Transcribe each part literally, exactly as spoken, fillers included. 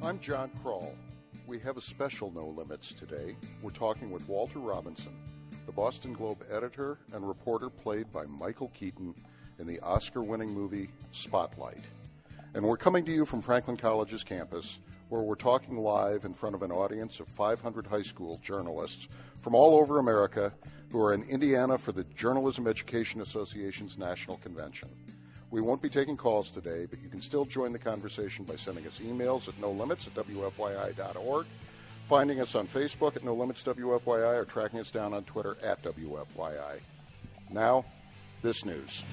I'm John Kroll. We have a special No Limits today. We're talking with Walter Robinson, the Boston Globe editor and reporter played by Michael Keaton in the Oscar-winning movie Spotlight. And we're coming to you from Franklin College's campus, where we're talking live in front of an audience of five hundred high school journalists from all over America who are in Indiana for the Journalism Education Association's National Convention. We won't be taking calls today, but you can still join the conversation by sending us emails at no limits at w f y i dot org, finding us on Facebook at no limits w f y i, or tracking us down on Twitter at W F Y I. Now, this news.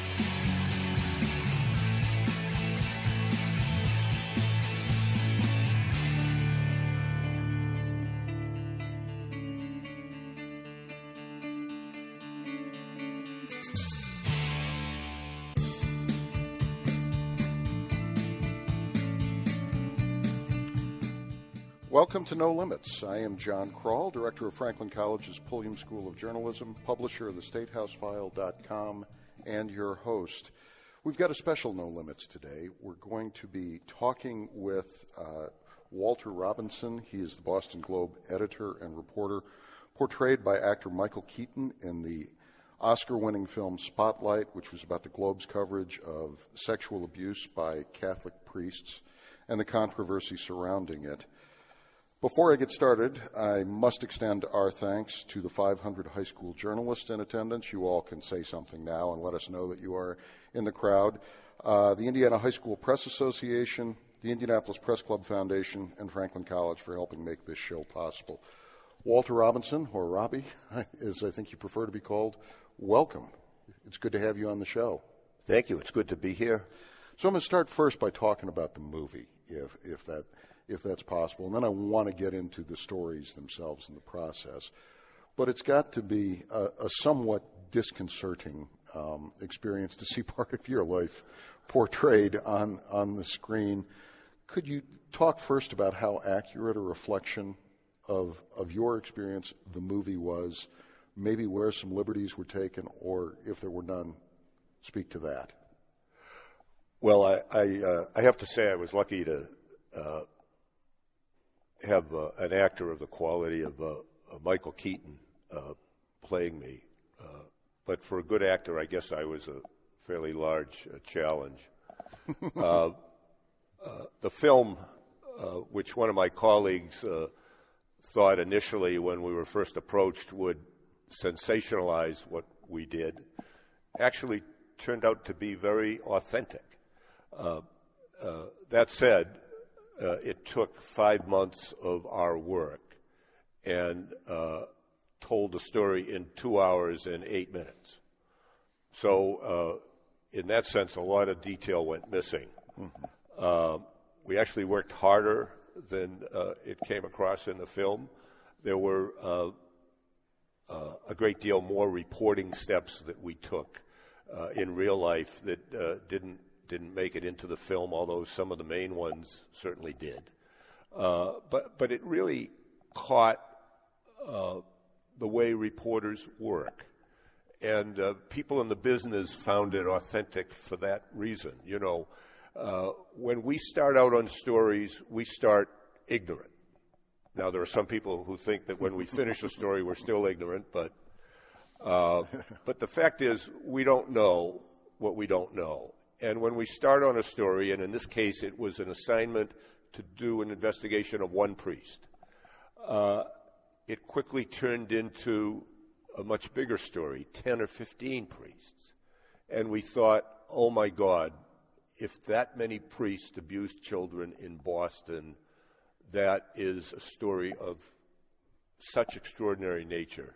Welcome to No Limits. I am John Kroll, director of Franklin College's Pulliam School of Journalism, publisher of the state house file dot com, and your host. We've got a special No Limits today. We're going to be talking with uh, Walter Robinson. He is the Boston Globe editor and reporter, portrayed by actor Michael Keaton in the Oscar-winning film Spotlight, which was about the Globe's coverage of sexual abuse by Catholic priests and the controversy surrounding it. Before I get started, I must extend our thanks to the five hundred high school journalists in attendance. You all can say something now and let us know that you are in the crowd. Uh, the Indiana High School Press Association, the Indianapolis Press Club Foundation, and Franklin College for helping make this show possible. Walter Robinson, or Robbie, as I think you prefer to be called, welcome. It's good to have you on the show. Thank you. It's good to be here. So I'm going to start first by talking about the movie, if if that... if that's possible. And then I want to get into the stories themselves and the process. But it's got to be a, a somewhat disconcerting um, experience to see part of your life portrayed on, on the screen. Could you talk first about how accurate a reflection of, of your experience the movie was, maybe where some liberties were taken, or if there were none, speak to that. Well, I, I, uh, I have to say I was lucky to uh, have uh, an actor of the quality of, uh, of Michael Keaton uh, playing me. Uh, but for a good actor, I guess I was a fairly large uh, challenge. uh, uh, the film, uh, which one of my colleagues uh, thought initially when we were first approached would sensationalize what we did, actually turned out to be very authentic. Uh, uh, that said, Uh, it took five months of our work and uh, told the story in two hours and eight minutes. So uh, in that sense, a lot of detail went missing. Mm-hmm. Uh, we actually worked harder than uh, it came across in the film. There were uh, uh, a great deal more reporting steps that we took uh, in real life that uh, didn't didn't make it into the film, although some of the main ones certainly did. Uh, but but it really caught uh, the way reporters work. And uh, people in the business found it authentic for that reason. You know, uh, when we start out on stories, we start ignorant. Now, there are some people who think that when we finish a story, we're still ignorant, but uh, but the fact is, we don't know what we don't know. And when we start on a story, and in this case it was an assignment to do an investigation of one priest, uh, it quickly turned into a much bigger story, ten or fifteen priests. And we thought, oh my God, if that many priests abused children in Boston, that is a story of such extraordinary nature.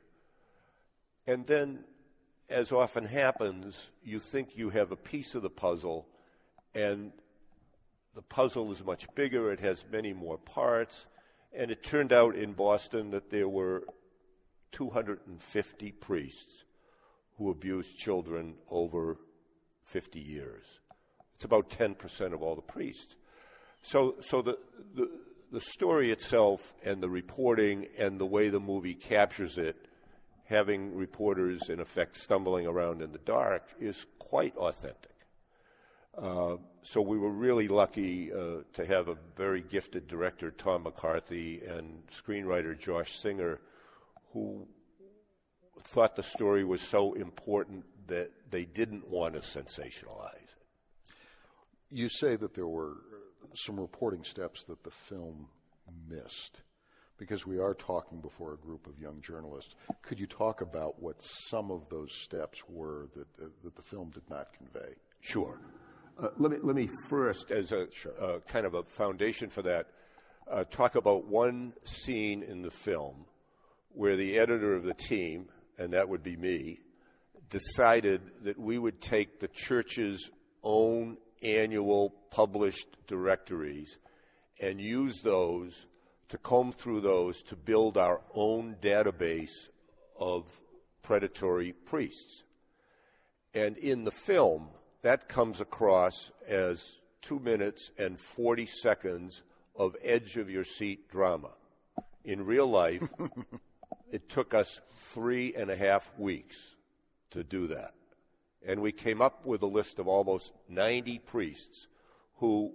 And then, as often happens, you think you have a piece of the puzzle, and the puzzle is much bigger, it has many more parts, and it turned out in Boston that there were two hundred fifty priests who abused children over fifty years. It's about ten percent of all the priests. So, so the, the, the story itself and the reporting and the way the movie captures it, having reporters, in effect, stumbling around in the dark, is quite authentic. Uh, so we were really lucky uh, to have a very gifted director, Tom McCarthy, and screenwriter Josh Singer, who thought the story was so important that they didn't want to sensationalize it. You say that there were some reporting steps that the film missed, because we are talking before a group of young journalists. Could you talk about what some of those steps were that, that, that the film did not convey? Sure. Uh, let me let me first, as a sure. uh, kind of a foundation for that, uh, talk about one scene in the film where the editor of the team, and that would be me, decided that we would take the church's own annual published directories and use those to comb through those to build our own database of predatory priests. And in the film, that comes across as two minutes and forty seconds of edge-of-your-seat drama. In real life, it took us three and a half weeks to do that. And we came up with a list of almost ninety priests who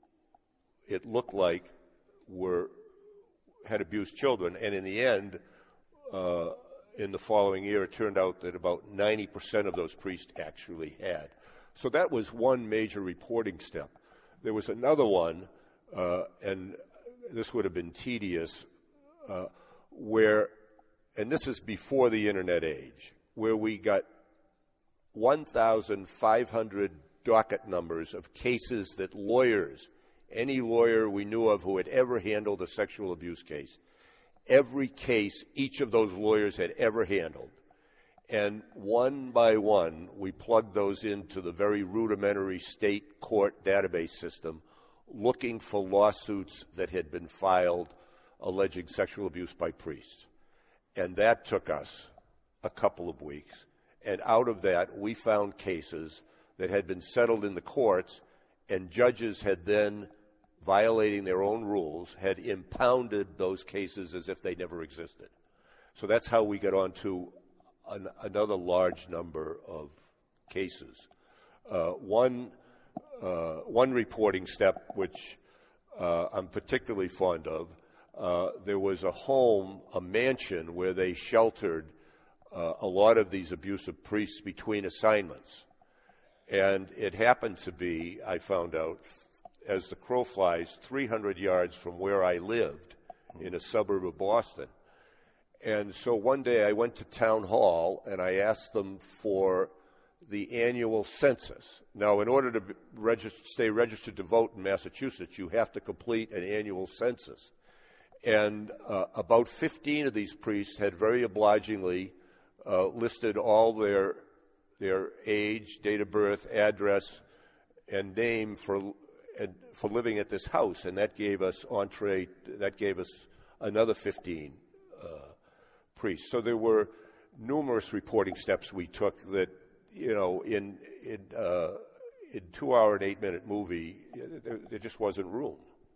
it looked like were had abused children. And in the end, uh, in the following year, it turned out that about ninety percent of those priests actually had. So that was one major reporting step. There was another one, uh, and this would have been tedious, uh, where, and this is before the internet age, where we got one thousand five hundred docket numbers of cases that lawyers, any lawyer we knew of who had ever handled a sexual abuse case, every case each of those lawyers had ever handled. And one by one, we plugged those into the very rudimentary state court database system, looking for lawsuits that had been filed alleging sexual abuse by priests. And that took us a couple of weeks. And out of that, we found cases that had been settled in the courts, and judges had then, violating their own rules, had impounded those cases as if they never existed. So that's how we got on to an, another large number of cases. Uh, one, uh, one reporting step, which uh, I'm particularly fond of, uh, there was a home, a mansion, where they sheltered uh, a lot of these abusive priests between assignments. And it happened to be, I found out, as the crow flies, three hundred yards from where I lived in a suburb of Boston. And so one day I went to town hall and I asked them for the annual census. Now, in order to register, stay registered to vote in Massachusetts, you have to complete an annual census. And uh, about fifteen of these priests had very obligingly uh, listed all their their age, date of birth, address, and name for and for living at this house, and that gave us entree. That gave us another fifteen uh, priests. So there were numerous reporting steps we took that, you know, in in uh, in two-hour and eight-minute movie, there, there just wasn't room.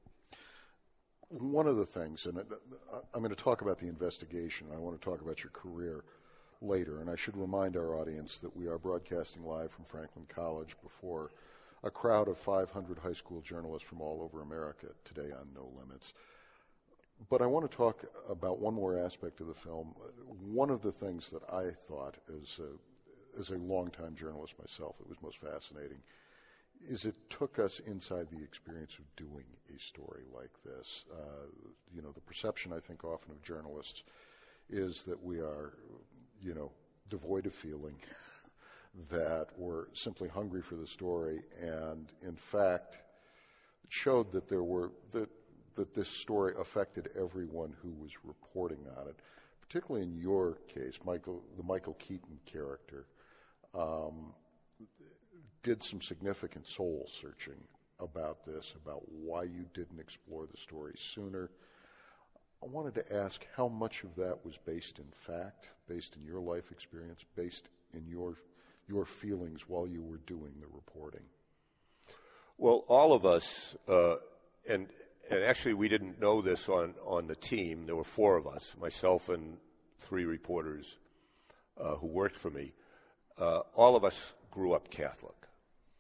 One of the things, and I'm going to talk about the investigation, and I want to talk about your career later, and I should remind our audience that we are broadcasting live from Franklin College before a crowd of five hundred high school journalists from all over America today on No Limits. But I want to talk about one more aspect of the film. One of the things that I thought, as a, as a longtime journalist myself, that was most fascinating is it took us inside the experience of doing a story like this. Uh, you know, the perception, I think, often of journalists is that we are, you know, devoid of feeling, that we're simply hungry for the story, and in fact, it showed that there were that that this story affected everyone who was reporting on it. Particularly in your case, Michael, the Michael Keaton character, um, did some significant soul searching about this, about why you didn't explore the story sooner. I wanted to ask how much of that was based in fact, based in your life experience, based in your your feelings while you were doing the reporting. Well, all of us, uh, and and actually we didn't know this on, on the team. There were four of us, myself and three reporters uh, who worked for me. Uh, all of us grew up Catholic.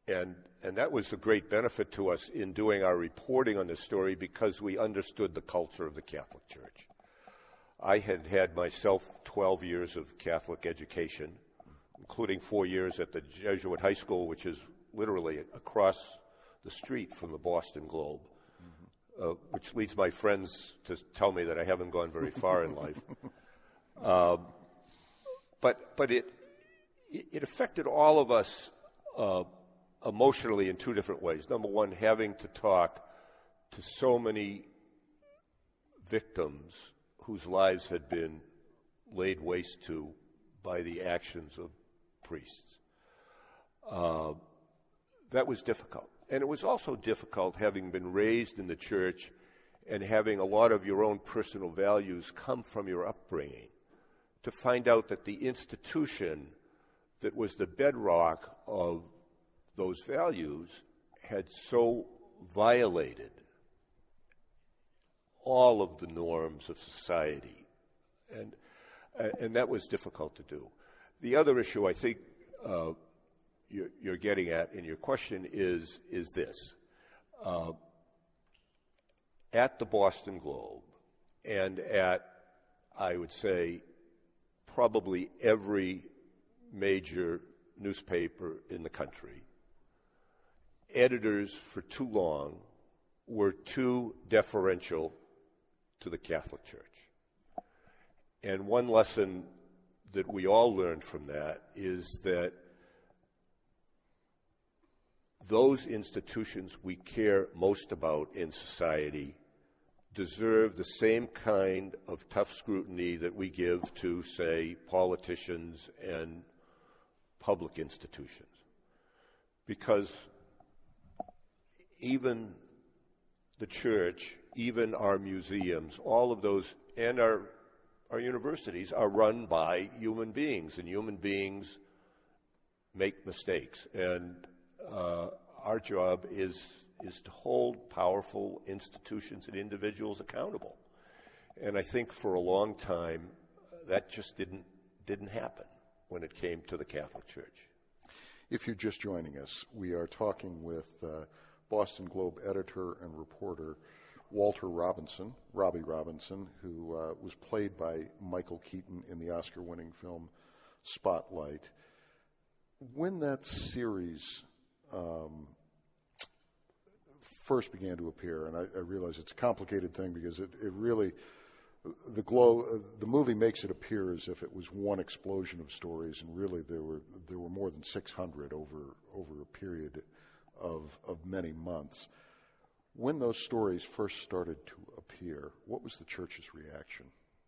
And, and that was a great benefit to us in doing our reporting on this story because we understood the culture of the Catholic Church. I had had myself twelve years of Catholic education, including four years at the Jesuit High School, which is literally across the street from the Boston Globe, mm-hmm. uh, which leads my friends to tell me that I haven't gone very far in life. Um, but but it it affected all of us uh, emotionally in two different ways. Number one, having to talk to so many victims whose lives had been laid waste to by the actions of priests. Uh, that was difficult. And it was also difficult having been raised in the church and having a lot of your own personal values come from your upbringing, to find out that the institution that was the bedrock of those values had so violated all of the norms of society. And, and that was difficult to do. The other issue I think uh, you're, you're getting at in your question is, is this. Uh, at the Boston Globe and at, I would say, probably every major newspaper in the country, editors for too long were too deferential to the Catholic Church. And one lesson that we all learned from that is that those institutions we care most about in society deserve the same kind of tough scrutiny that we give to, say, politicians and public institutions. Because even the church, even our museums, all of those, and our, our universities are run by human beings, and human beings make mistakes. And uh, our job is is to hold powerful institutions and individuals accountable. And I think for a long time, that just didn't didn't happen when it came to the Catholic Church. If you're just joining us, we are talking with uh, Boston Globe editor and reporter Walter Robinson, Robbie Robinson, who uh, was played by Michael Keaton in the Oscar-winning film Spotlight. When that series um, first began to appear, and I, I realize it's a complicated thing because it, it really, the glow, uh, the movie makes it appear as if it was one explosion of stories, and really there were there were more than six hundred over over a period of of many months. When those stories first started to appear, what was the church's reaction?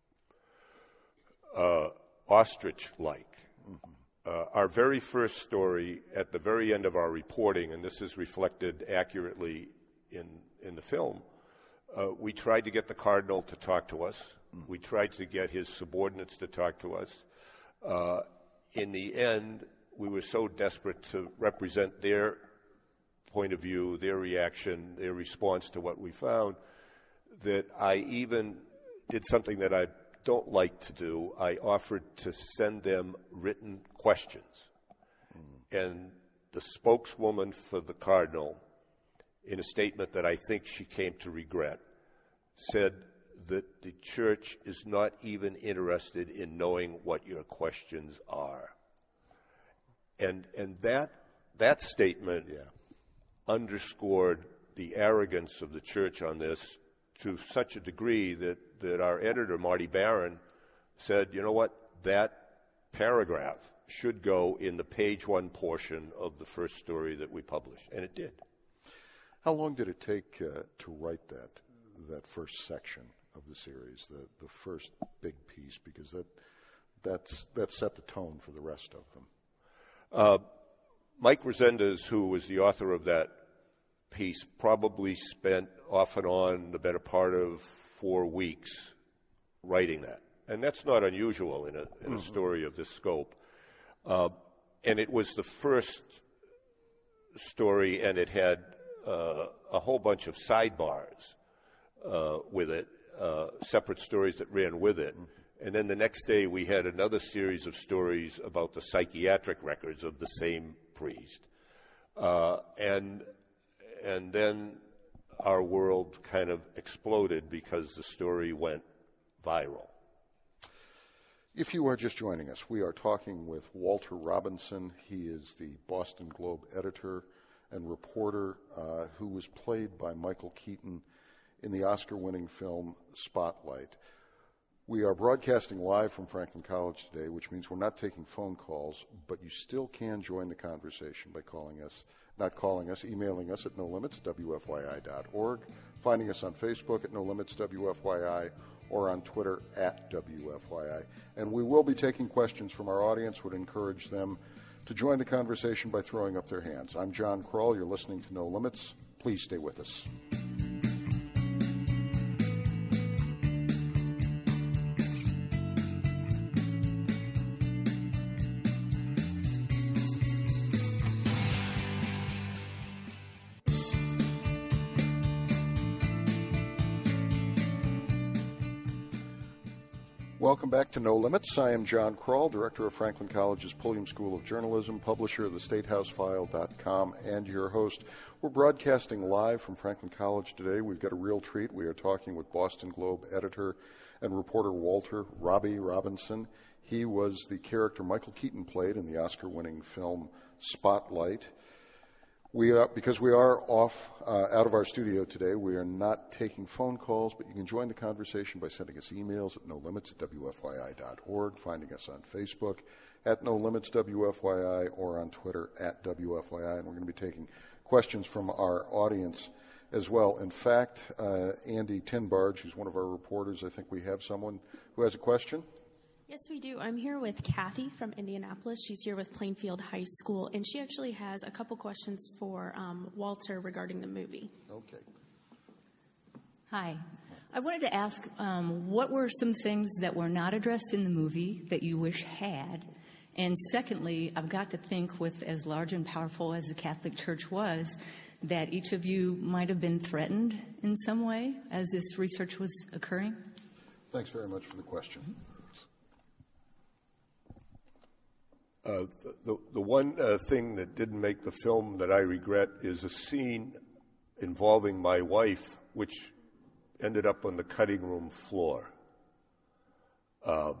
Uh, ostrich-like. Mm-hmm. Uh, our very first story at the very end of our reporting, and this is reflected accurately in, in the film, uh, we tried to get the cardinal to talk to us. Mm-hmm. We tried to get his subordinates to talk to us. Uh, in the end, we were so desperate to represent their point of view, their reaction, their response to what we found, that I even did something that I don't like to do. I offered to send them written questions. Mm. And the spokeswoman for the cardinal, in a statement that I think she came to regret, said that the church is not even interested in knowing what your questions are. And and that that statement yeah. underscored the arrogance of the church on this to such a degree that, that our editor, Marty Barron, said, you know what, that paragraph should go in the page one portion of the first story that we published, and it did. How long did it take uh, to write that that first section of the series, the, the first big piece, because that that's that set the tone for the rest of them? Uh, Mike Resendez, who was the author of that piece, probably spent off and on the better part of four weeks writing that. And that's not unusual in a, in mm-hmm. a story of this scope. Uh, and it was the first story, and it had uh, a whole bunch of sidebars uh, with it, uh, separate stories that ran with it. Mm-hmm. And then the next day we had another series of stories about the psychiatric records of the same priest. Uh, and and then our world kind of exploded because the story went viral. If you are just joining us, we are talking with Walter Robinson. He is the Boston Globe editor and reporter uh, who was played by Michael Keaton in the Oscar-winning film Spotlight. We are broadcasting live from Franklin College today, which means we're not taking phone calls, but you still can join the conversation by calling us, not calling us, emailing us at no limits w f y i dot org, finding us on Facebook at no limits w f y i, or on Twitter at W F Y I. And we will be taking questions from our audience. Would encourage them to join the conversation by throwing up their hands. I'm John Kroll. You're listening to No Limits. Please stay with us. Welcome back to No Limits. I am John Kroll, director of Franklin College's Pulliam School of Journalism, publisher of the state house file dot com, and your host. We're broadcasting live from Franklin College today. We've got a real treat. We are talking with Boston Globe editor and reporter Walter Robbie Robinson. He was the character Michael Keaton played in the Oscar-winning film Spotlight. We are, because we are off uh, out of our studio today, we are not taking phone calls, but you can join the conversation by sending us emails at no limits at w f y i dot org, finding us on Facebook at no limits w f y i, or on Twitter at W F Y I. And we're going to be taking questions from our audience as well. In fact, uh, Andy Tinbarge, who's one of our reporters, I think we have someone who has a question. Yes, we do. I'm here with Kathy from Indianapolis. She's here with Plainfield High School, and she actually has a couple questions for um, Walter regarding the movie. Okay. Hi. I wanted to ask, um, what were some things that were not addressed in the movie that you wish had? And secondly, I've got to think, with as large and powerful as the Catholic Church was, that each of you might have been threatened in some way as this research was occurring. Thanks very much for the question. Uh, the, the one uh, thing that didn't make the film that I regret is a scene involving my wife, which ended up on the cutting room floor. Uh,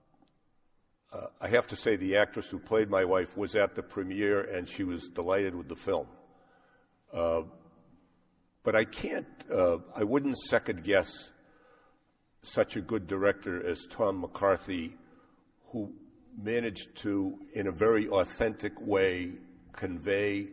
uh, I have to say the actress who played my wife was at the premiere, and she was delighted with the film. Uh, but I can't, uh, I wouldn't second guess such a good director as Tom McCarthy, who managed to, in a very authentic way, convey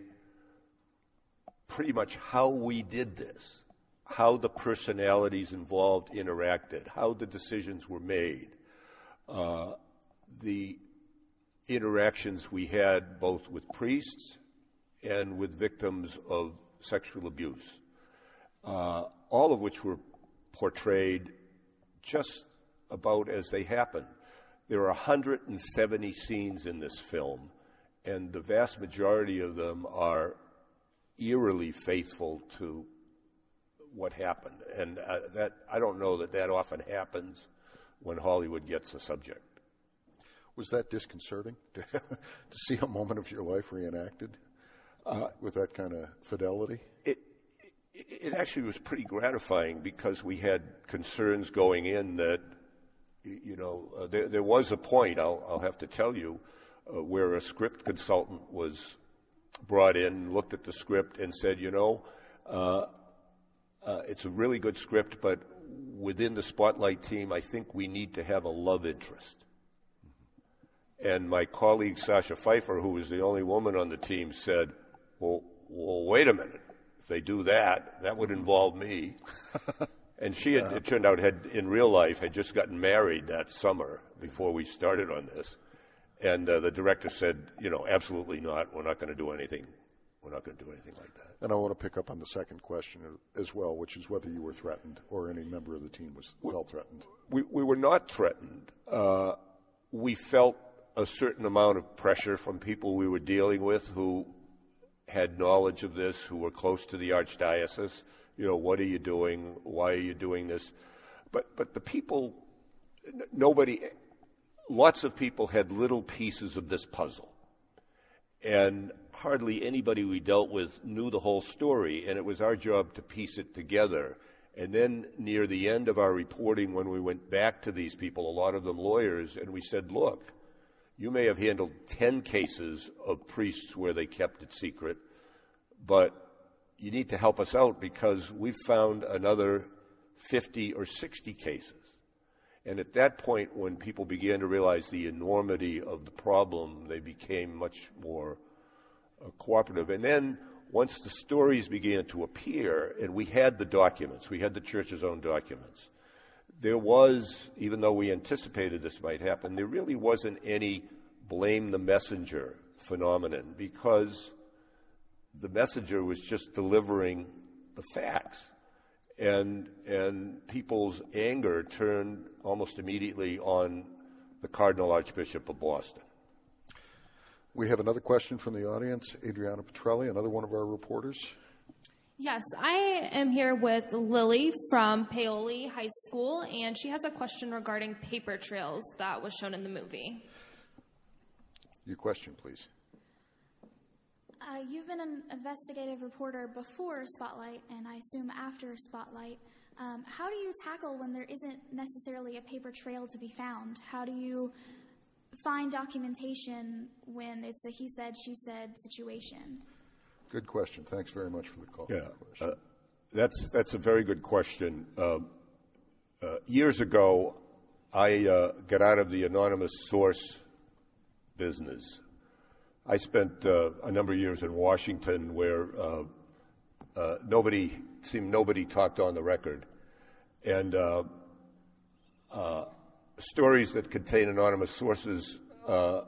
pretty much how we did this, how the personalities involved interacted, how the decisions were made, uh, the interactions we had both with priests and with victims of sexual abuse, uh, all of which were portrayed just about as they happened. There are one hundred seventy scenes in this film, and the vast majority of them are eerily faithful to what happened. And uh, that I don't know that that often happens when Hollywood gets a subject. Was that disconcerting to, to see a moment of your life reenacted uh, with that kind of fidelity? It, it, it actually was pretty gratifying because we had concerns going in that, you know, uh, there, there was a point, I'll, I'll have to tell you, uh, where a script consultant was brought in, looked at the script, and said, you know, uh, uh, it's a really good script, but within the Spotlight team, I think we need to have a love interest. Mm-hmm. And my colleague, Sasha Pfeiffer, who was the only woman on the team, said, well, well wait a minute. If they do that, that would involve me. And she, had, it turned out, had in real life had just gotten married that summer before we started on this. And uh, the director said, you know, absolutely not. We're not going to do anything. We're not going to do anything like that. And I want to pick up on the second question as well, which is whether you were threatened or any member of the team was felt threatened. We, we were not threatened. Uh, we felt a certain amount of pressure from people we were dealing with who had knowledge of this, who were close to the archdiocese. You know, what are you doing? Why are you doing this? But but the people, nobody, lots of people had little pieces of this puzzle. And hardly anybody we dealt with knew the whole story, and it was our job to piece it together. And then near the end of our reporting, when we went back to these people, a lot of them lawyers, and we said, look, you may have handled ten cases of priests where they kept it secret, but you need to help us out because we've found another fifty or sixty cases. And at that point, when people began to realize the enormity of the problem, they became much more uh, cooperative. And then once the stories began to appear, and we had the documents, we had the church's own documents, there was, even though we anticipated this might happen, there really wasn't any blame the messenger phenomenon because the messenger was just delivering the facts. And, and people's anger turned almost immediately on the Cardinal Archbishop of Boston. We have another question from the audience. Adriana Petrelli, another one of our reporters. Yes, I am here with Lily from Paoli High School, and she has a question regarding paper trails that was shown in the movie. Your question, please. Uh, you've been an investigative reporter before Spotlight, and I assume after Spotlight. Um, how do you tackle when there isn't necessarily a paper trail to be found? How do you find documentation when it's a he said, she said situation? Good question. Thanks very much for the call. Yeah, uh, that's that's a very good question. Uh, uh, years ago, I uh, got out of the anonymous source business. I spent uh, a number of years in Washington where uh, uh, nobody seemed nobody talked on the record, and uh, uh, stories that contain anonymous sources uh,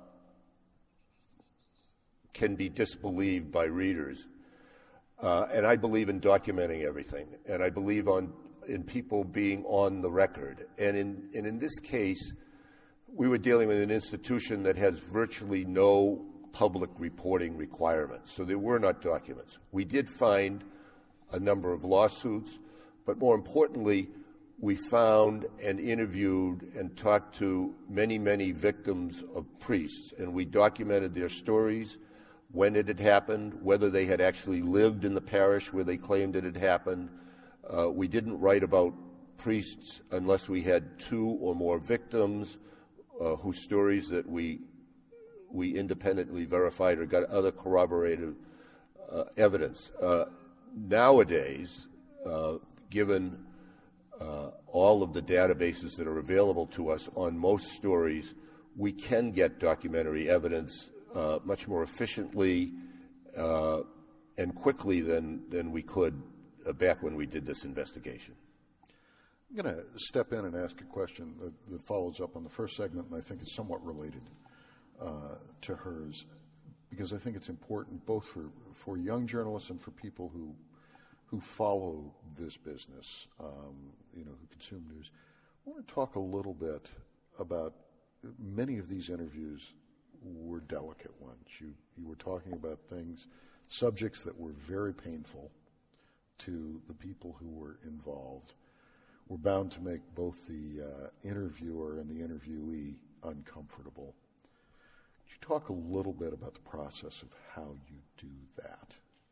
can be disbelieved by readers. Uh, and I believe in documenting everything, and I believe on in people being on the record. And in and in this case, we were dealing with an institution that has virtually no public reporting requirements, so there were not documents. We did find a number of lawsuits, but more importantly, we found and interviewed and talked to many, many victims of priests, and we documented their stories, when it had happened, whether they had actually lived in the parish where they claimed it had happened. Uh, we didn't write about priests unless we had two or more victims uh, whose stories that we we independently verified or got other corroborative uh, evidence. Uh, nowadays, uh, given uh, all of the databases that are available to us on most stories, we can get documentary evidence uh, much more efficiently uh, and quickly than, than we could uh, back when we did this investigation. I'm going to step in and ask a question that, that follows up on the first segment, and I think is somewhat related Uh, to hers, because I think it's important both for, for young journalists and for people who who follow this business, um, you know, who consume news. I want to talk a little bit about many of these interviews were delicate ones. You you were talking about things, subjects that were very painful to the people who were involved. We're bound to make both the uh, interviewer and the interviewee uncomfortable. Could you talk a little bit about the process of how you do that?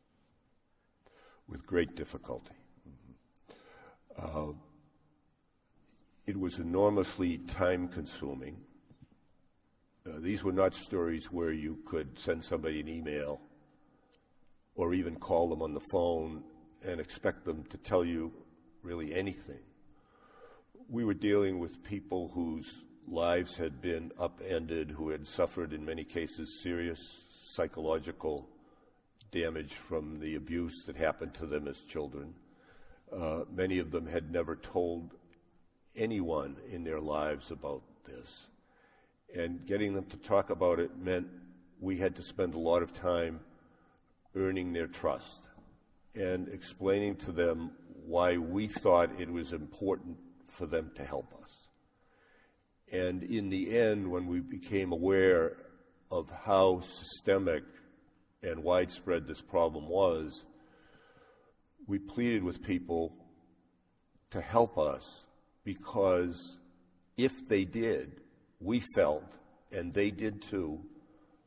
With great difficulty. Mm-hmm. Uh, it was enormously time-consuming. Uh, these were not stories where you could send somebody an email or even call them on the phone and expect them to tell you really anything. We were dealing with people whose lives had been upended, who had suffered, in many cases, serious psychological damage from the abuse that happened to them as children. Uh, many of them had never told anyone in their lives about this. And getting them to talk about it meant we had to spend a lot of time earning their trust and explaining to them why we thought it was important for them to help us. And in the end, when we became aware of how systemic and widespread this problem was, we pleaded with people to help us because if they did, we felt, and they did too,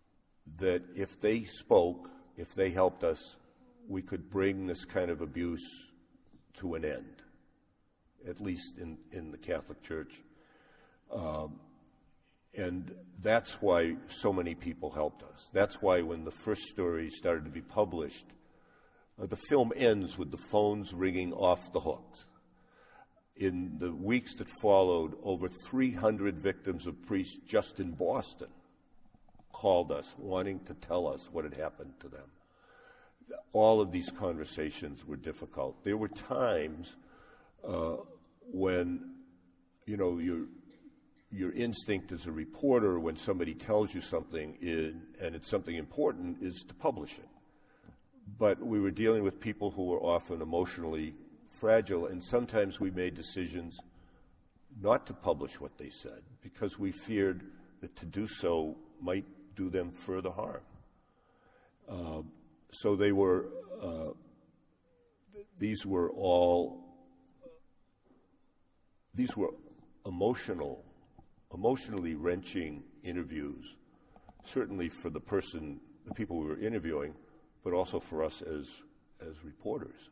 that if they spoke, if they helped us, we could bring this kind of abuse to an end, at least in, in the Catholic Church. Um, and that's why so many people helped us. That's why when the first story started to be published, uh, the film ends with the phones ringing off the hooks. In the weeks that followed, over three hundred victims of priests just in Boston called us, wanting to tell us what had happened to them. All of these conversations were difficult. There were times uh, when, you know, your your instinct as a reporter, when somebody tells you something in, and it's something important, is to publish it. But we were dealing with people who were often emotionally fragile, and sometimes we made decisions not to publish what they said because we feared that to do so might do them further harm. Uh, so they were, uh, these were all, these were emotional, emotionally wrenching interviews, certainly for the person, the people we were interviewing, but also for us as, as reporters.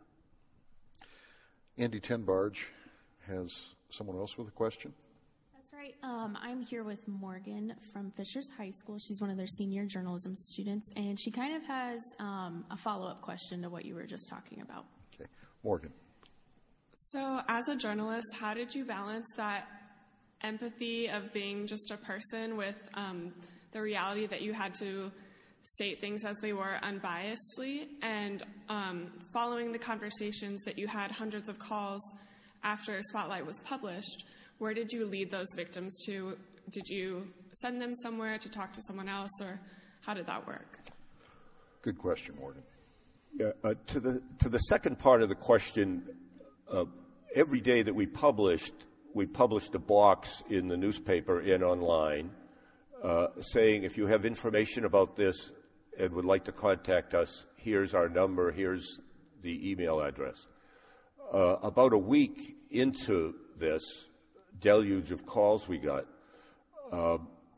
Andy Tenbarge has someone else with a question. That's right. Um, I'm here with Morgan from Fishers High School. She's one of their senior journalism students, and she kind of has um, a follow-up question to what you were just talking about. Okay. Morgan. So as a journalist, how did you balance that empathy of being just a person with um, the reality that you had to state things as they were unbiasedly, and um, following the conversations that you had hundreds of calls after Spotlight was published, where did you lead those victims to? Did you send them somewhere to talk to someone else, or how did that work? Good question, Morgan. Yeah, uh, to the to the second part of the question, uh, every day that we published, we published a box in the newspaper and online uh, saying, if you have information about this and would like to contact us, here's our number, here's the email address. Uh, about a week into this deluge of calls we got, uh,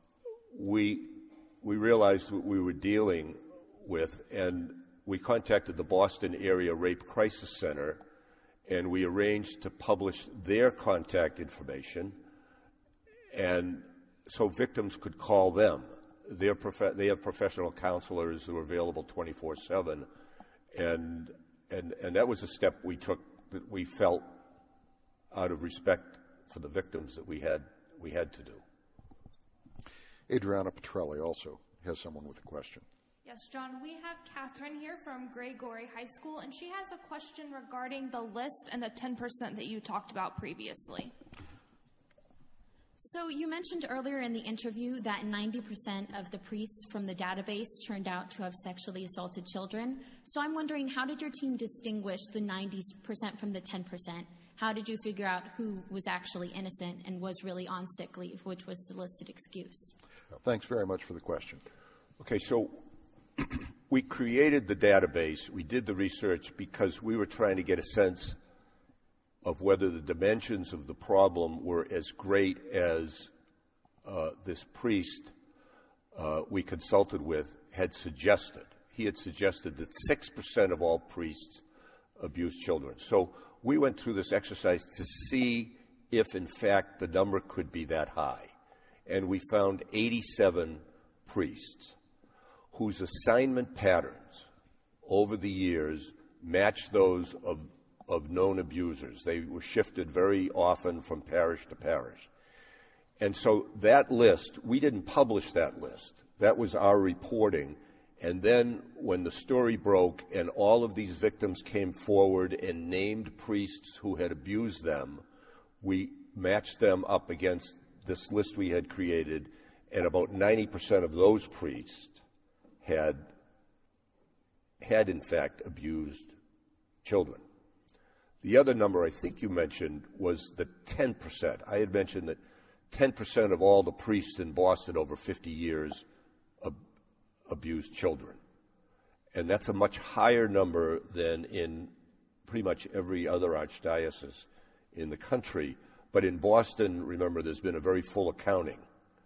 we we realized what we were dealing with, and we contacted the Boston Area Rape Crisis Center, and we arranged to publish their contact information, and so victims could call them. They're prof- they have professional counselors who are available twenty-four seven, and and and that was a step we took that we felt out of respect for the victims that we had we had to do. Adriana Petrelli also has someone with a question. Yes, John, we have Catherine here from Gray Gorey High School, and she has a question regarding the list and the ten percent that you talked about previously. So you mentioned earlier in the interview that ninety percent of the priests from the database turned out to have sexually assaulted children. So I'm wondering, how did your team distinguish the ninety percent from the ten percent? How did you figure out who was actually innocent and was really on sick leave, which was the listed excuse? Thanks very much for the question. Okay, so we created the database, we did the research because we were trying to get a sense of whether the dimensions of the problem were as great as uh, this priest uh, we consulted with had suggested. He had suggested that six percent of all priests abuse children. So we went through this exercise to see if, in fact, the number could be that high. And we found eighty-seven priests whose assignment patterns over the years matched those of of known abusers. They were shifted very often from parish to parish. And so that list, we didn't publish that list. That was our reporting. And then when the story broke and all of these victims came forward and named priests who had abused them, we matched them up against this list we had created, and about ninety percent of those priests had, had in fact abused children. The other number I think you mentioned was the ten percent. I had mentioned that ten percent of all the priests in Boston over fifty years ab- abused children. And that's a much higher number than in pretty much every other archdiocese in the country. But in Boston, remember, there's been a very full accounting.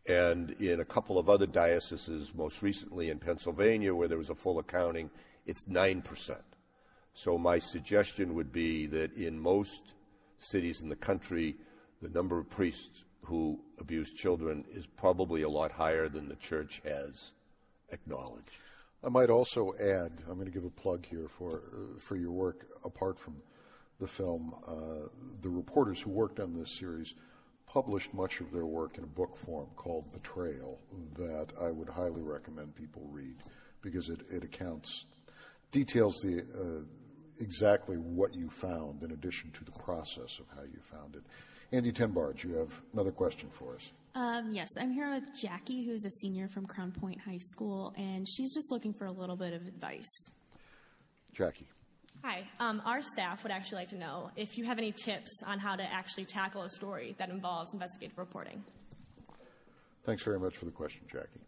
And in a couple of other dioceses, most recently in Pennsylvania, where there was a full accounting, it's nine percent. So my suggestion would be that in most cities in the country, the number of priests who abuse children is probably a lot higher than the church has acknowledged. I might also add, I'm going to give a plug here for uh, for your work apart from the film. Uh, the reporters who worked on this series published much of their work in a book form called Betrayal that I would highly recommend people read because it, it accounts, details the uh, exactly what you found in addition to the process of how you found it. Andy Tenbarge, you have another question for us. Um, yes, I'm here with Jackie, who's a senior from Crown Point High School, and she's just looking for a little bit of advice. Jackie. Hi. Um, our staff would actually like to know if you have any tips on how to actually tackle a story that involves investigative reporting. Thanks very much for the question, Jackie.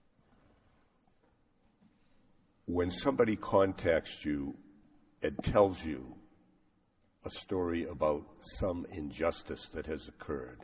When somebody contacts you and tells you a story about some injustice that has occurred,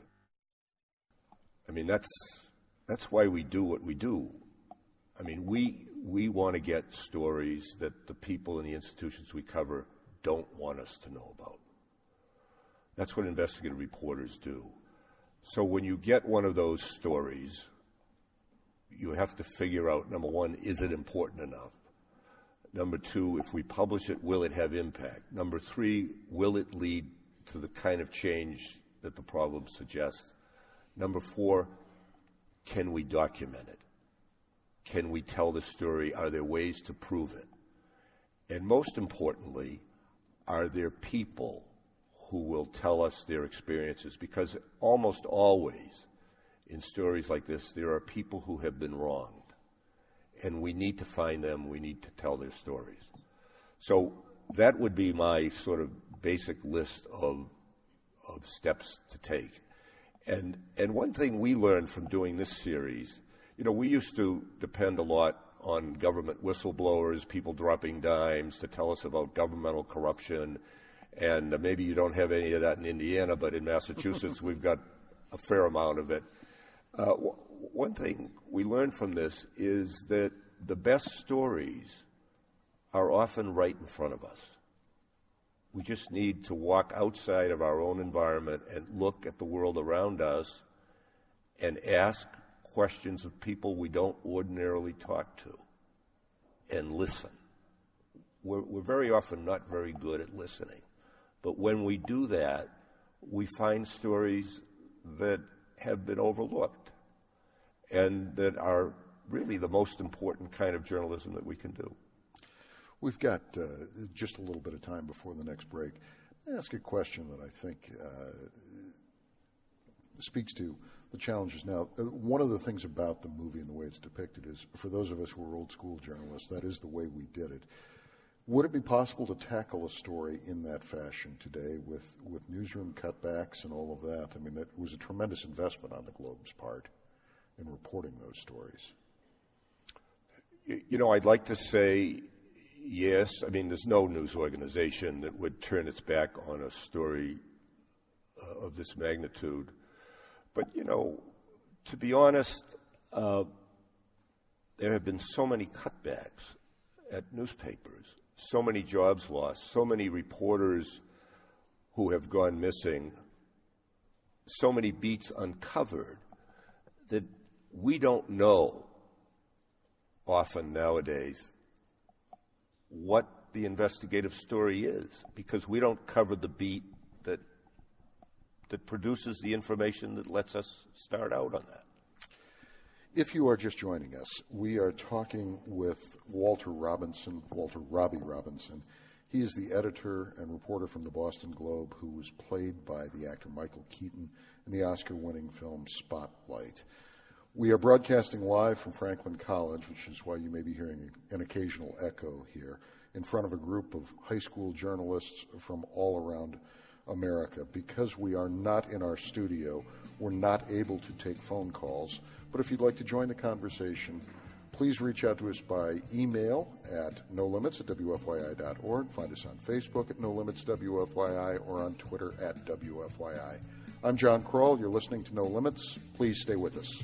I mean, that's that's why we do what we do. I mean, we we want to get stories that the people in the institutions we cover don't want us to know about. That's what investigative reporters do. So when you get one of those stories, you have to figure out, number one, is it important enough? Number two, if we publish it, will it have impact? Number three, will it lead to the kind of change that the problem suggests? Number four, can we document it? Can we tell the story? Are there ways to prove it? And most importantly, are there people who will tell us their experiences? Because almost always in stories like this, there are people who have been wronged. And we need to find them. We need to tell their stories. So that would be my sort of basic list of, of steps to take. And, and one thing we learned from doing this series, you know, we used to depend a lot on government whistleblowers, people dropping dimes to tell us about governmental corruption. And uh, maybe you don't have any of that in Indiana, but in Massachusetts we've got a fair amount of it. Uh, w- one thing we learned from this is that the best stories are often right in front of us. We just need to walk outside of our own environment and look at the world around us and ask questions of people we don't ordinarily talk to and listen. We're, we're very often not very good at listening. But when we do that, we find stories that have been overlooked and that are really the most important kind of journalism that we can do. We've got uh, just a little bit of time before the next break. I'll ask a question that I think uh, speaks to the challenges now. Uh, one of the things about the movie and the way it's depicted is, for those of us who are old school journalists, that is the way we did it. Would it be possible to tackle a story in that fashion today with, with newsroom cutbacks and all of that? I mean, that was a tremendous investment on the Globe's part in reporting those stories. You, you know, I'd like to say yes. I mean, there's no news organization that would turn its back on a story uh, of this magnitude. But, you know, to be honest, uh, there have been so many cutbacks at newspapers, so many jobs lost, so many reporters who have gone missing, so many beats uncovered that we don't know often nowadays what the investigative story is, because we don't cover the beat that that produces the information that lets us start out on that. If you are just joining us, we are talking with Walter Robinson, Walter Robbie Robinson. He is the editor and reporter from the Boston Globe who was played by the actor Michael Keaton in the Oscar-winning film Spotlight. We are broadcasting live from Franklin College, which is why you may be hearing an occasional echo here, in front of a group of high school journalists from all around America. Because we are not in our studio, we're not able to take phone calls. But if you'd like to join the conversation, please reach out to us by email at no limits at W F Y I dot org. Find us on Facebook at No Limits W F Y I or on Twitter at W F Y I. I'm John Kroll. You're listening to No Limits. Please stay with us.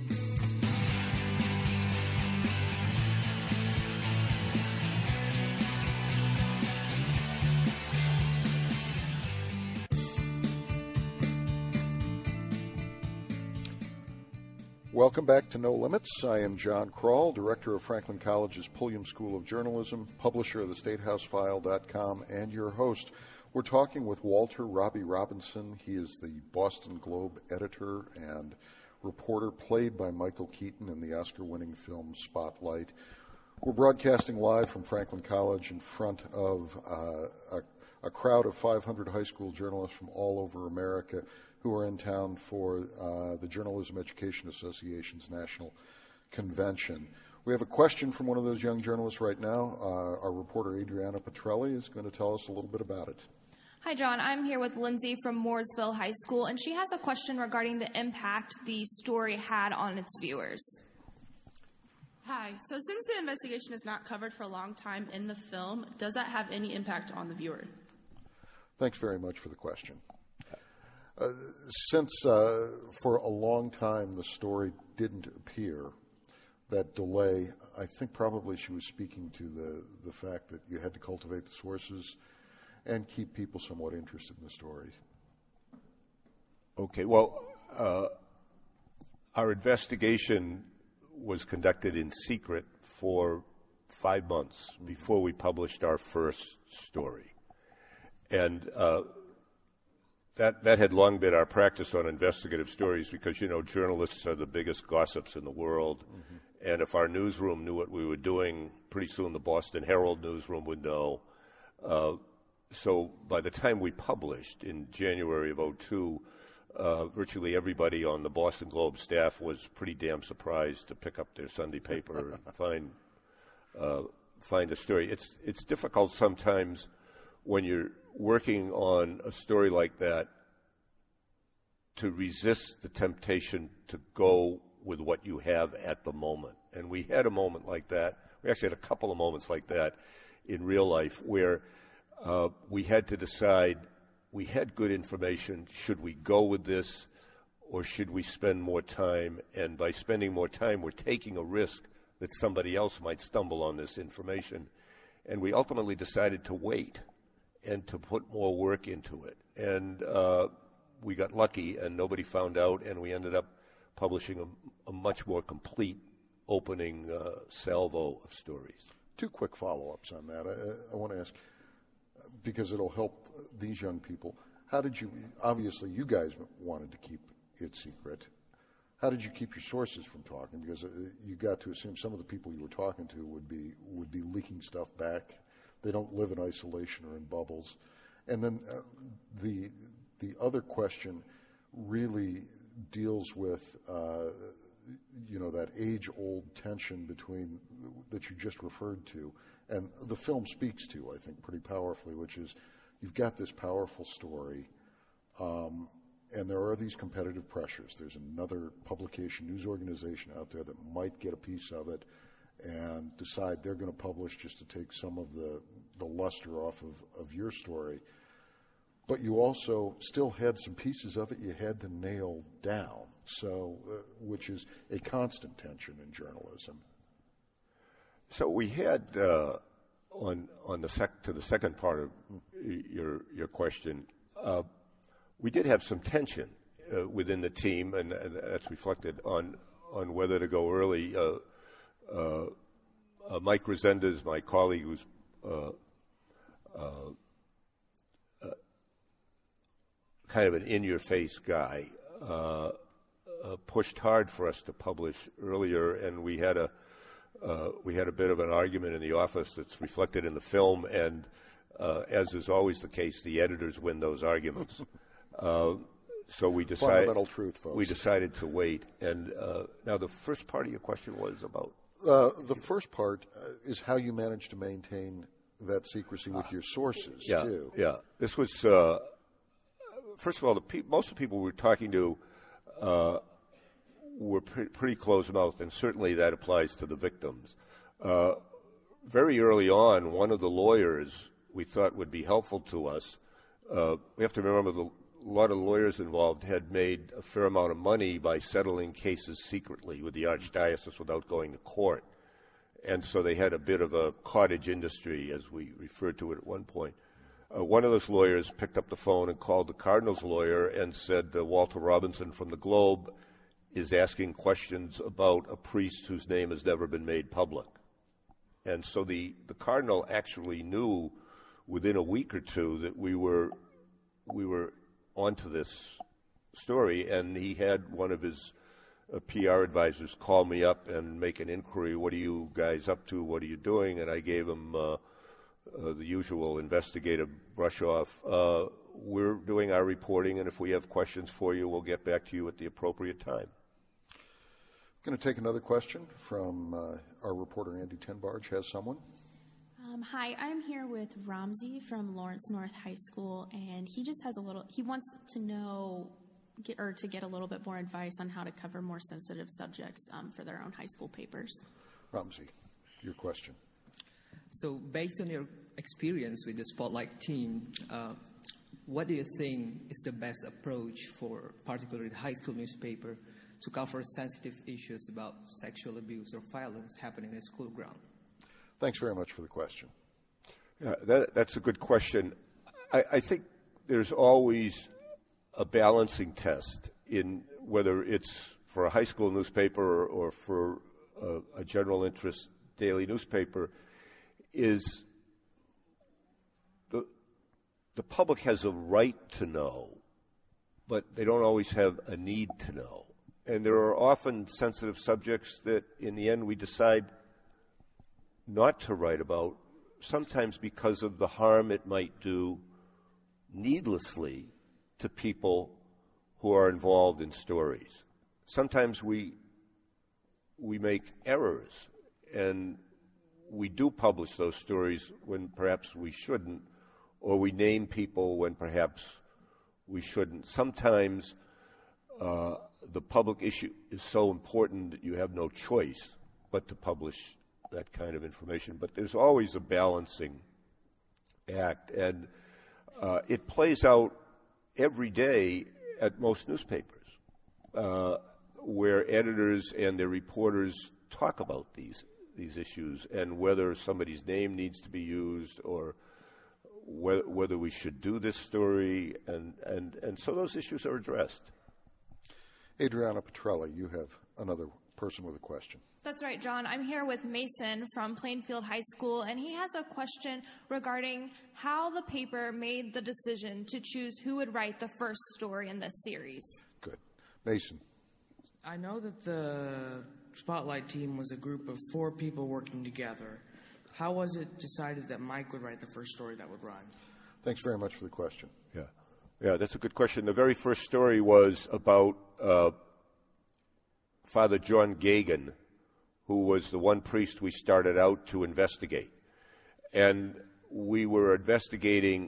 Welcome back to No Limits. I am John Kroll, director of Franklin College's Pulliam School of Journalism, publisher of the State House File dot com, and your host. We're talking with Walter Robbie Robinson. He is the Boston Globe editor and reporter, played by Michael Keaton in the Oscar-winning film Spotlight. We're broadcasting live from Franklin College in front of uh, a, a crowd of five hundred high school journalists from all over America who are in town for uh, the Journalism Education Association's National Convention. We have a question from one of those young journalists right now. Uh, our reporter Adriana Petrelli is going to tell us a little bit about it. Hi, John. I'm here with Lindsay from Mooresville High School, and she has a question regarding the impact the story had on its viewers. Hi. So since the investigation is not covered for a long time in the film, does that have any impact on the viewer? Thanks very much for the question. Uh, since uh, for a long time the story didn't appear, that delay, I think probably she was speaking to the, the fact that you had to cultivate the sources and keep people somewhat interested in the story. Okay, well, uh, our investigation was conducted in secret for five months before we published our first story. And uh, That that had long been our practice on investigative stories because, you know, journalists are the biggest gossips in the world. Mm-hmm. And if our newsroom knew what we were doing, pretty soon the Boston Herald newsroom would know. Uh, so by the time we published in January of oh two, uh, virtually everybody on the Boston Globe staff was pretty damn surprised to pick up their Sunday paper and find uh, find a story. It's it's difficult sometimes when you're working on a story like that to resist the temptation to go with what you have at the moment. And we had a moment like that. We actually had a couple of moments like that in real life where uh, we had to decide, we had good information, should we go with this or should we spend more time? And by spending more time, we're taking a risk that somebody else might stumble on this information. And we ultimately decided to wait and to put more work into it. And uh, we got lucky, and nobody found out, and we ended up publishing a, a much more complete opening uh, salvo of stories. Two quick follow-ups on that. I, I want to ask, because it'll help these young people, how did you, obviously you guys wanted to keep it secret. How did you keep your sources from talking? Because you got to assume some of the people you were talking to would be would be leaking stuff back. They don't live in isolation or in bubbles. And then uh, the the other question really deals with, uh, you know, that age-old tension between that you just referred to, and the film speaks to, I think, pretty powerfully, which is you've got this powerful story, um, and there are these competitive pressures. There's another publication, news organization out there that might get a piece of it and decide they're going to publish just to take some of the, the luster off of, of your story. But you also still had some pieces of it you had to nail down, so uh, which is a constant tension in journalism. So we had uh, on on the sec- to the second part of your your question, uh, we did have some tension uh, within the team, and, and that's reflected on on whether to go early. Uh, Uh, uh, Mike Resendez, my colleague, who's uh, uh, uh, kind of an in-your-face guy, uh, uh, pushed hard for us to publish earlier, and we had a uh, we had a bit of an argument in the office that's reflected in the film, and uh, as is always the case, the editors win those arguments. uh, so we decided fundamental truth, folks. We decided to wait, and uh, now the first part of your question was about. Uh, the first part uh, is how you managed to maintain that secrecy with your sources, yeah, too. Yeah, this was, uh, first of all, the pe- most of the people we were talking to uh, were pre- pretty close-mouthed, and certainly that applies to the victims. Uh, very early on, one of the lawyers we thought would be helpful to us, uh, we have to remember the lot of lawyers involved had made a fair amount of money by settling cases secretly with the archdiocese without going to court. And so they had a bit of a cottage industry, as we referred to it at one point. Uh, one of those lawyers picked up the phone and called the Cardinals lawyer and said uh, Walter Robinson from the Globe is asking questions about a priest whose name has never been made public. And so the, the Cardinal actually knew within a week or two that we were we were onto this story, and he had one of his uh, P R advisors call me up and make an inquiry. What are you guys up to? What are you doing? And I gave him uh, uh, the usual investigative brush off. Uh, we're doing our reporting, and if we have questions for you, we'll get back to you at the appropriate time. I'm going to take another question from uh, our reporter, Andy Tenbarge. Has someone? Um, hi, I'm here with Ramsey from Lawrence North High School, and he just has a little, he wants to know, get, or to get a little bit more advice on how to cover more sensitive subjects um, for their own high school papers. Ramsey, your question. So based on your experience with the Spotlight team, uh, what do you think is the best approach for particularly the high school newspaper to cover sensitive issues about sexual abuse or violence happening in the school ground? Thanks very much for the question. Yeah, that, that's a good question. I, I think there's always a balancing test in whether it's for a high school newspaper or, or for a, a general interest daily newspaper, is the, the public has a right to know, but they don't always have a need to know. And there are often sensitive subjects that in the end we decide not to write about, sometimes because of the harm it might do needlessly to people who are involved in stories. Sometimes we we make errors, and we do publish those stories when perhaps we shouldn't, or we name people when perhaps we shouldn't. Sometimes uh, the public issue is so important that you have no choice but to publish that kind of information. But there's always a balancing act, and uh, it plays out every day at most newspapers, uh, where editors and their reporters talk about these these issues and whether somebody's name needs to be used or wh- whether we should do this story, and, and, and so those issues are addressed. Adriana Petrelli, you have another person with a question. That's right, John. I'm here with Mason from Plainfield High School, and he has a question regarding how the paper made the decision to choose who would write the first story in this series. Good. Mason. I know that the Spotlight team was a group of four people working together. How was it decided that Mike would write the first story that would run? Thanks very much for the question. Yeah, yeah, that's a good question. The very first story was about uh, Father John Gagan, who was the one priest we started out to investigate. And we were investigating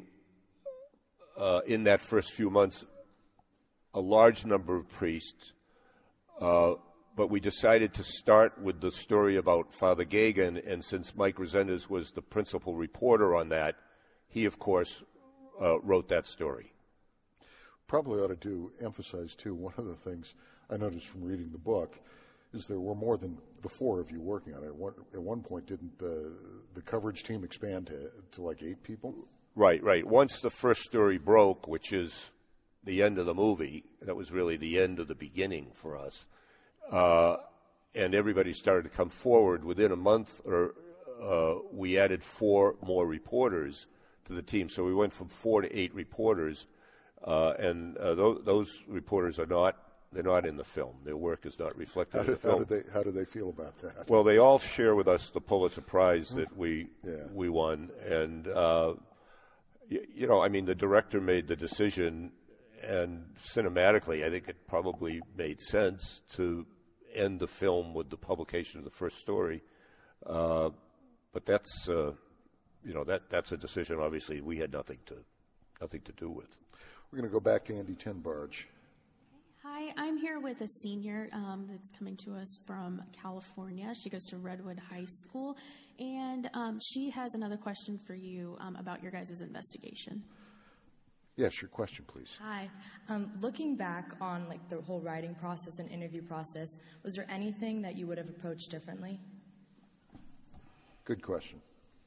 uh, in that first few months a large number of priests, uh, but we decided to start with the story about Father Gagan, and since Mike Resendez was the principal reporter on that, he, of course, uh, wrote that story. Probably ought to do emphasize, too, one of the things I noticed from reading the book is there were more than the four of you working on it. At one, at one point, didn't the, the coverage team expand to, to like eight people? Right, right. Once the first story broke, which is the end of the movie, that was really the end of the beginning for us, uh, and everybody started to come forward. Within a month, or uh, we added four more reporters to the team. So we went from four to eight reporters, uh, and uh, th- those reporters are not They're not in the film. Their work is not reflected how in the did, film. How do they, how do they feel about that? Well, they all share with us the Pulitzer Prize that we yeah. we won. And, uh, y- you know, I mean, the director made the decision, and cinematically, I think it probably made sense to end the film with the publication of the first story. Uh, but that's, uh, you know, that that's a decision, obviously, we had nothing to nothing to do with. We're going to go back to Andy Tenbarge. Hi, I'm here with a senior um, that's coming to us from California. She goes to Redwood High School, and um, she has another question for you um, about your guys' investigation. Yes, your question, please. Hi. Um, looking back on like the whole writing process and interview process, was there anything that you would have approached differently? Good question.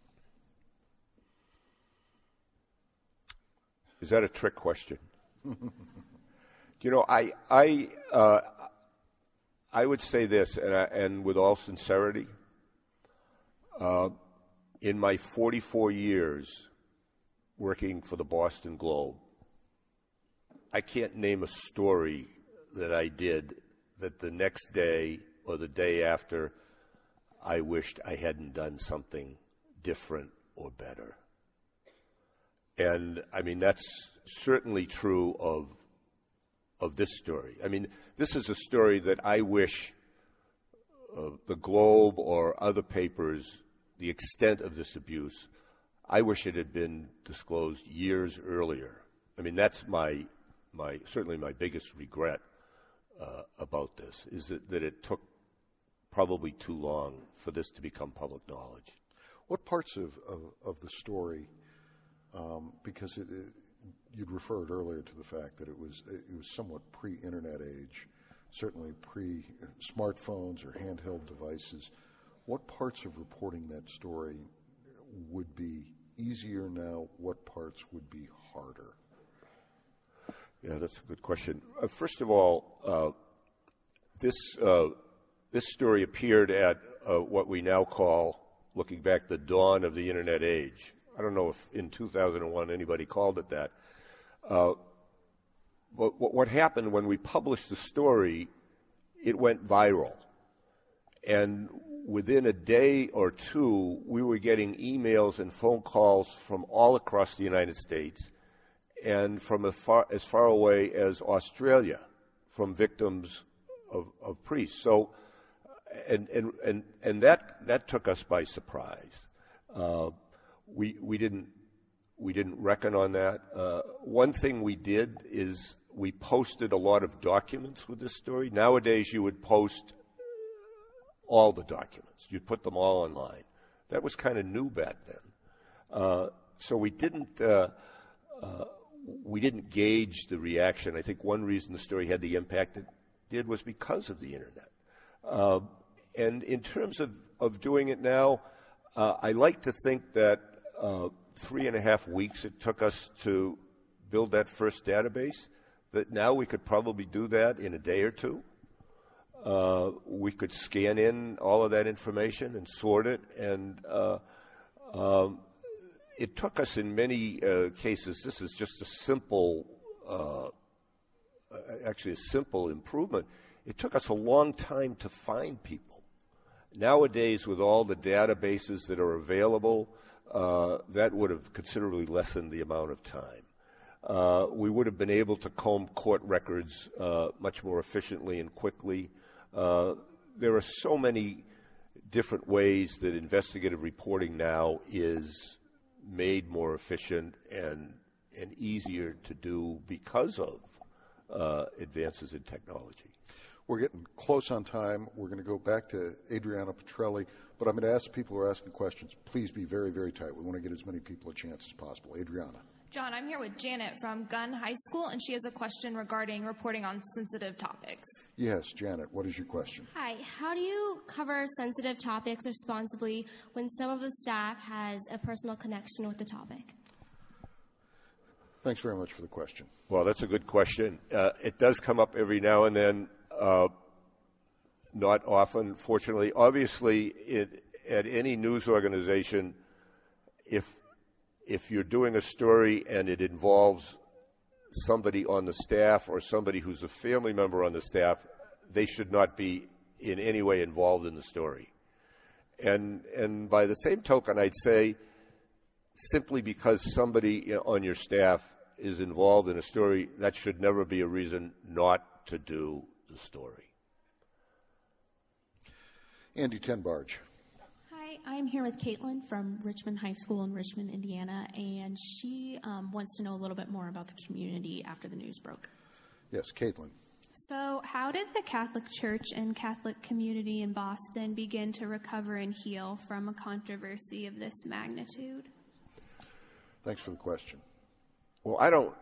Is that a trick question? You know, I I uh, I would say this, and, I, and with all sincerity, uh, in my forty-four years working for the Boston Globe, I can't name a story that I did that the next day or the day after I wished I hadn't done something different or better. And, I mean, that's certainly true of of this story. I mean, this is a story that I wish uh, the Globe or other papers, the extent of this abuse, I wish it had been disclosed years earlier. I mean, that's my, my certainly my biggest regret uh, about this, is that, that it took probably too long for this to become public knowledge. What parts of, of, of the story, um, because it, it, you'd referred earlier to the fact that it was, it was somewhat pre-internet age, certainly pre-smartphones or handheld devices, what parts of reporting that story would be easier now? What parts would be harder? Yeah, that's a good question. Uh, first of all, uh, this uh, this story appeared at uh, what we now call, looking back, the dawn of the internet age. I don't know if in two thousand one anybody called it that. Uh, but what happened when we published the story, it went viral. And within a day or two, we were getting emails and phone calls from all across the United States and from as far, as far away as Australia from victims of, of priests. So, and, and, and, and that, that took us by surprise. Uh, we, we, didn't, we didn't reckon on that. Uh, one thing we did is we posted a lot of documents with this story. Nowadays, you would post all the documents. You'd put them all online. That was kind of new back then. Uh, so we didn't uh, uh, we didn't gauge the reaction. I think one reason the story had the impact it did was because of the internet. Uh, and in terms of, of doing it now, uh, I like to think that uh, three and a half weeks it took us to build that first database, that now we could probably do that in a day or two. Uh, we could scan in all of that information and sort it, and uh, um, it took us in many uh, cases, this is just a simple, uh, actually a simple improvement, it took us a long time to find people. Nowadays, with all the databases that are available, uh, that would have considerably lessened the amount of time. Uh, we would have been able to comb court records uh, much more efficiently and quickly. Uh, there are so many different ways that investigative reporting now is made more efficient and and easier to do because of uh, advances in technology. We're getting close on time. We're going to go back to Adriana Petrelli, but I'm going to ask people who are asking questions, please be very, very tight. We want to get as many people a chance as possible. Adriana. John, I'm here with Janet from Gunn High School, and she has a question regarding reporting on sensitive topics. Yes, Janet, what is your question? Hi. How do you cover sensitive topics responsibly when some of the staff has a personal connection with the topic? Thanks very much for the question. Well, that's a good question. Uh, it does come up every now and then, uh, not often, fortunately. Obviously, it, at any news organization, if If you're doing a story and it involves somebody on the staff or somebody who's a family member on the staff, they should not be in any way involved in the story. And and by the same token, I'd say simply because somebody on your staff is involved in a story, that should never be a reason not to do the story. Andy Tenbarge. I'm here with Caitlin from Richmond High School in Richmond, Indiana, and she um, wants to know a little bit more about the community after the news broke. Yes, Caitlin. So how did the Catholic Church and Catholic community in Boston begin to recover and heal from a controversy of this magnitude? Thanks for the question. Well, I don't,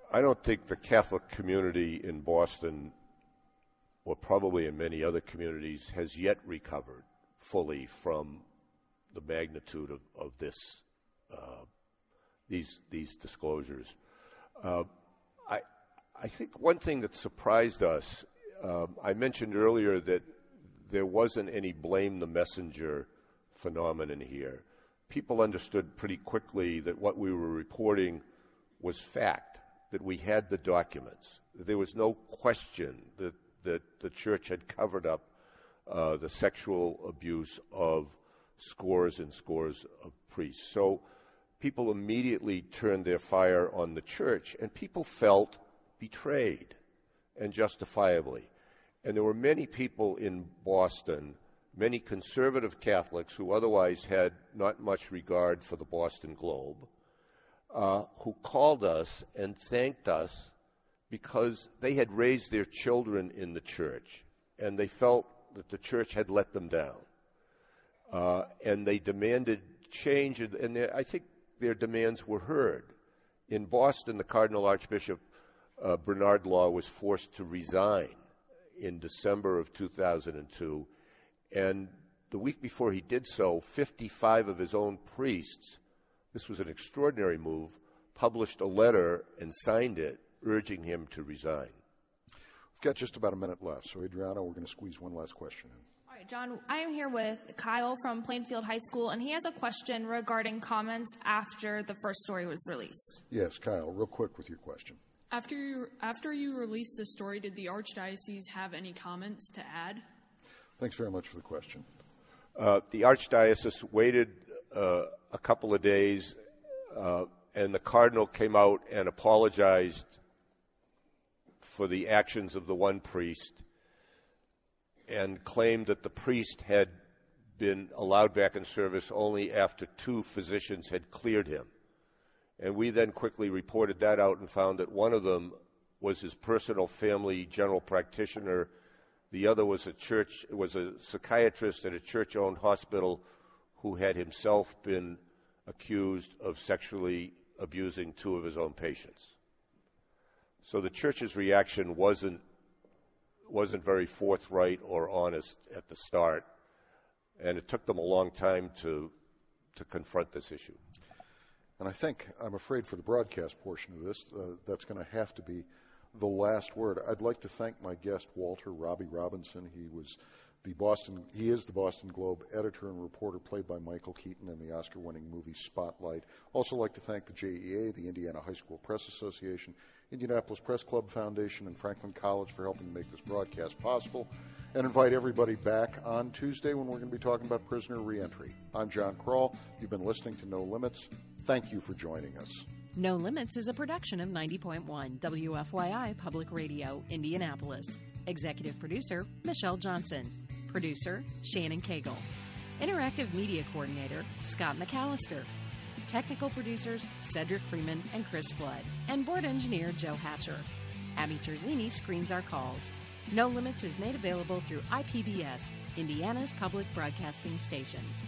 I don't think the Catholic community in Boston, or probably in many other communities, has yet recovered fully from the magnitude of, of this, uh, these these disclosures. Uh, I I think one thing that surprised us, uh, I mentioned earlier that there wasn't any blame the messenger phenomenon here. People understood pretty quickly that what we were reporting was fact, that we had the documents. There was no question that, that the church had covered up uh, the sexual abuse of scores and scores of priests. So people immediately turned their fire on the church, and people felt betrayed, and justifiably. And there were many people in Boston, many conservative Catholics who otherwise had not much regard for the Boston Globe, uh, who called us and thanked us because they had raised their children in the church, and they felt that the church had let them down. Uh, and they demanded change, and they, I think their demands were heard. In Boston, the Cardinal Archbishop uh, Bernard Law was forced to resign in December of two thousand two, and the week before he did so, fifty-five of his own priests, this was an extraordinary move, published a letter and signed it, urging him to resign. We've got just about a minute left, so Adriana, we're going to squeeze one last question in. All right, John, I am here with Kyle from Plainfield High School, and he has a question regarding comments after the first story was released. Yes, Kyle, real quick with your question. After you, after you released the story, did the Archdiocese have any comments to add? Thanks very much for the question. Uh, the Archdiocese waited uh, a couple of days, uh, and the Cardinal came out and apologized for the actions of the one priest and claimed that the priest had been allowed back in service only after two physicians had cleared him. And we then quickly reported that out and found that one of them was his personal family general practitioner. The other was a church, was a psychiatrist at a church-owned hospital who had himself been accused of sexually abusing two of his own patients. So the church's reaction wasn't wasn't very forthright or honest at the start, and it took them a long time to to confront this issue. And I think, I'm afraid for the broadcast portion of this, uh, that's going to have to be the last word. I'd like to thank my guest, Walter Robbie Robinson. He was the Boston, he is the Boston Globe editor and reporter, played by Michael Keaton in the Oscar-winning movie Spotlight. Also like to thank the J E A, the Indiana High School Press Association, Indianapolis Press Club Foundation, and Franklin College for helping make this broadcast possible, and invite everybody back on Tuesday when we're going to be talking about prisoner reentry. I'm John Kroll. You've been listening to No Limits. Thank you for joining us. No Limits is a production of ninety point one W F Y I Public Radio, Indianapolis. Executive producer, Michelle Johnson. Producer, Shannon Cagle. Interactive Media Coordinator, Scott McAllister. Technical producers, Cedric Freeman and Chris Flood. And board engineer, Joe Hatcher. Abby Terzini screens our calls. No Limits is made available through I P B S, Indiana's public broadcasting stations.